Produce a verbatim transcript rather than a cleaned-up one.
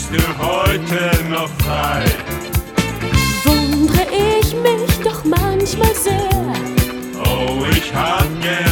bist du heute noch frei. Wundere ich mich doch manchmal sehr. Oh, ich hab gern